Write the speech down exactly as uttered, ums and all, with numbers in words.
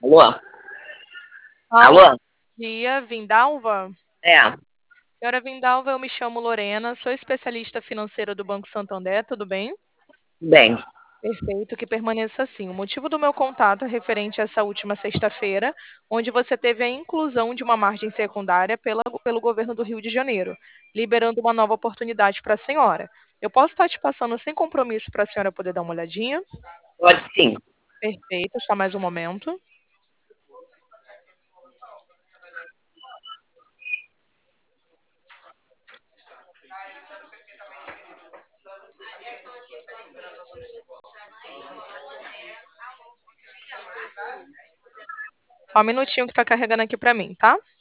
Alô? Alô, Alô? bom dia, Vindalva? É, Senhora Vindalva, eu me chamo Lorena, sou especialista financeira do Banco Santander, tudo bem? bem. Perfeito, que permaneça assim. O motivo do meu contato é referente a essa última sexta-feira, onde você teve a inclusão de uma margem secundária pela, pelo governo do Rio de Janeiro, liberando uma nova oportunidade para a senhora. Eu posso estar te passando sem compromisso para a senhora poder dar uma olhadinha? Pode sim. Perfeito, só mais um momento. Só um minutinho que está carregando aqui para mim, tá?